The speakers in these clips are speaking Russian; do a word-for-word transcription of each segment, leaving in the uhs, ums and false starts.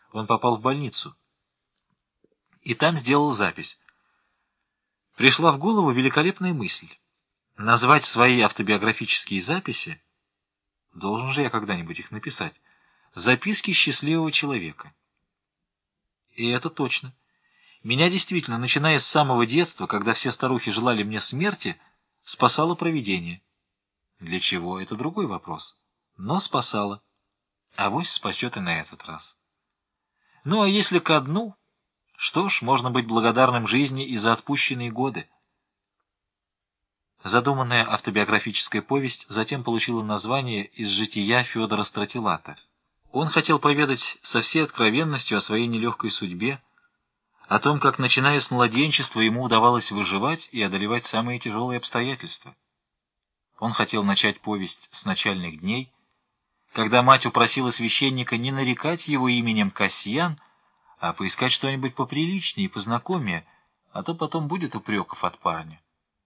Он попал в больницу. И там сделал запись. Пришла в голову великолепная мысль. Назвать свои автобиографические записи, должен же я когда-нибудь их написать, «Записки счастливого человека». И это точно. Меня действительно, начиная с самого детства, когда все старухи желали мне смерти, спасало провидение. Для чего — это другой вопрос. Но спасало. Авось спасет и на этот раз. Ну а если ко дну, что ж, можно быть благодарным жизни и за отпущенные годы. Задуманная автобиографическая повесть затем получила название из жития Федора Стратилата. Он хотел поведать со всей откровенностью о своей нелегкой судьбе, о том, как, начиная с младенчества, ему удавалось выживать и одолевать самые тяжелые обстоятельства. Он хотел начать повесть с начальных дней, когда мать упросила священника не нарекать его именем Касьян, а поискать что-нибудь поприличнее и познакомее, а то потом будет упреков от парня.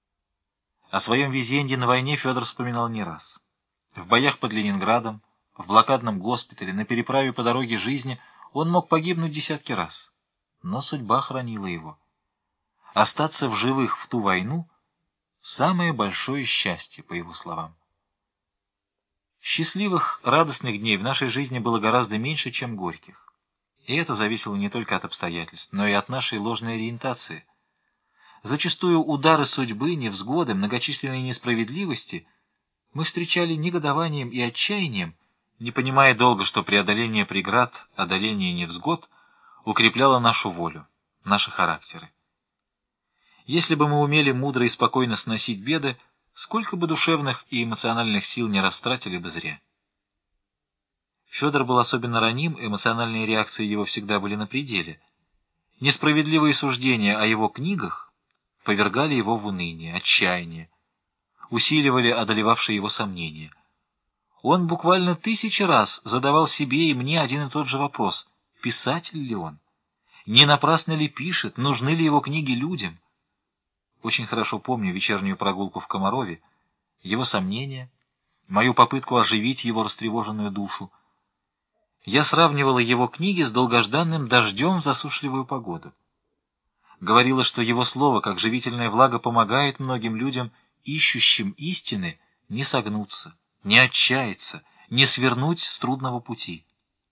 О своем везенье на войне Федор вспоминал не раз. В боях под Ленинградом, в блокадном госпитале, на переправе по дороге жизни он мог погибнуть десятки раз. Но судьба хранила его. Остаться в живых в ту войну — самое большое счастье, по его словам. Счастливых, радостных дней в нашей жизни было гораздо меньше, чем горьких. И это зависело не только от обстоятельств, но и от нашей ложной ориентации. Зачастую удары судьбы, невзгоды, многочисленные несправедливости мы встречали негодованием и отчаянием, не понимая долго, что преодоление преград, одоление невзгод укрепляло нашу волю, наши характеры. Если бы мы умели мудро и спокойно сносить беды, сколько бы душевных и эмоциональных сил не растратили бы зря. Федор был особенно раним, эмоциональные реакции его всегда были на пределе. Несправедливые суждения о его книгах повергали его в уныние, отчаяние, усиливали одолевавшие его сомнения. Он буквально тысячи раз задавал себе и мне один и тот же вопрос: писатель ли он? Не напрасно ли пишет? Нужны ли его книги людям? Очень хорошо помню вечернюю прогулку в Комарове, его сомнения, мою попытку оживить его растревоженную душу. Я сравнивала его книги с долгожданным дождем в засушливую погоду. Говорила, что его слово, как живительная влага, помогает многим людям, ищущим истины, не согнуться, не отчаяться, не свернуть с трудного пути.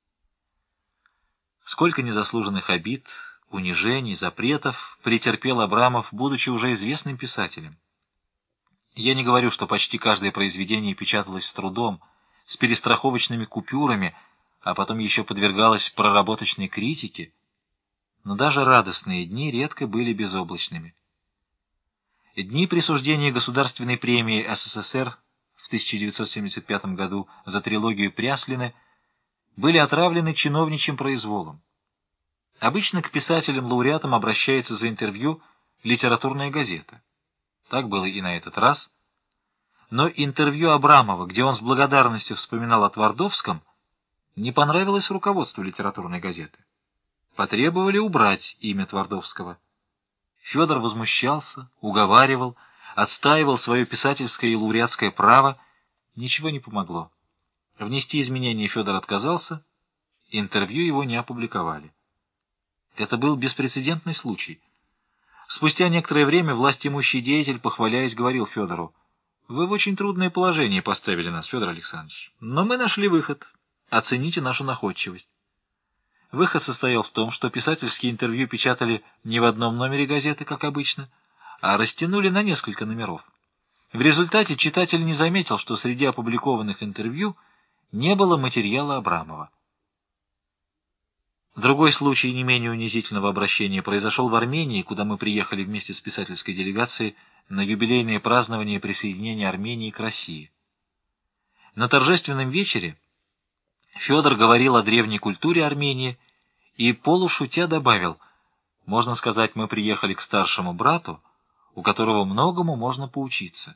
Сколько незаслуженных обид, унижений, запретов претерпел Абрамов, будучи уже известным писателем. Я не говорю, что почти каждое произведение печаталось с трудом, с перестраховочными купюрами, а потом еще подвергалось проработочной критике, но даже радостные дни редко были безоблачными. Дни присуждения Государственной премии СССР в тысяча девятьсот семьдесят пятом году за трилогию Пряслины были отравлены чиновничьим произволом. Обычно к писателям-лауреатам обращается за интервью литературная газета. Так было и на этот раз. Но интервью Абрамова, где он с благодарностью вспоминал о Твардовском, не понравилось руководству литературной газеты. Потребовали убрать имя Твардовского. Федор возмущался, уговаривал, отстаивал свое писательское и лауреатское право. Ничего не помогло. Внести изменения Федор отказался, интервью его не опубликовали. Это был беспрецедентный случай. Спустя некоторое время властимущий деятель, похваляясь, говорил Федору: «Вы в очень трудное положение поставили нас, Федор Александрович, но мы нашли выход. Оцените нашу находчивость». Выход состоял в том, что писательские интервью печатали не в одном номере газеты, как обычно, а растянули на несколько номеров. В результате читатель не заметил, что среди опубликованных интервью не было материала Абрамова. Другой случай не менее унизительного обращения произошел в Армении, куда мы приехали вместе с писательской делегацией на юбилейное празднование присоединения Армении к России. На торжественном вечере Федор говорил о древней культуре Армении и, полушутя, добавил: «Можно сказать, мы приехали к старшему брату, у которого многому можно поучиться».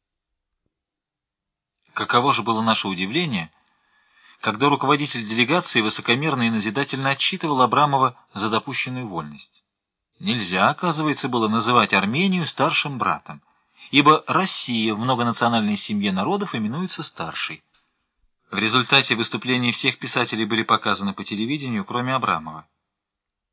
Каково же было наше удивление, когда руководитель делегации высокомерно и назидательно отчитывал Абрамова за допущенную вольность. Нельзя, оказывается, было называть Армению старшим братом, ибо Россия в многонациональной семье народов именуется старшей. В результате выступления всех писателей были показаны по телевидению, кроме Абрамова.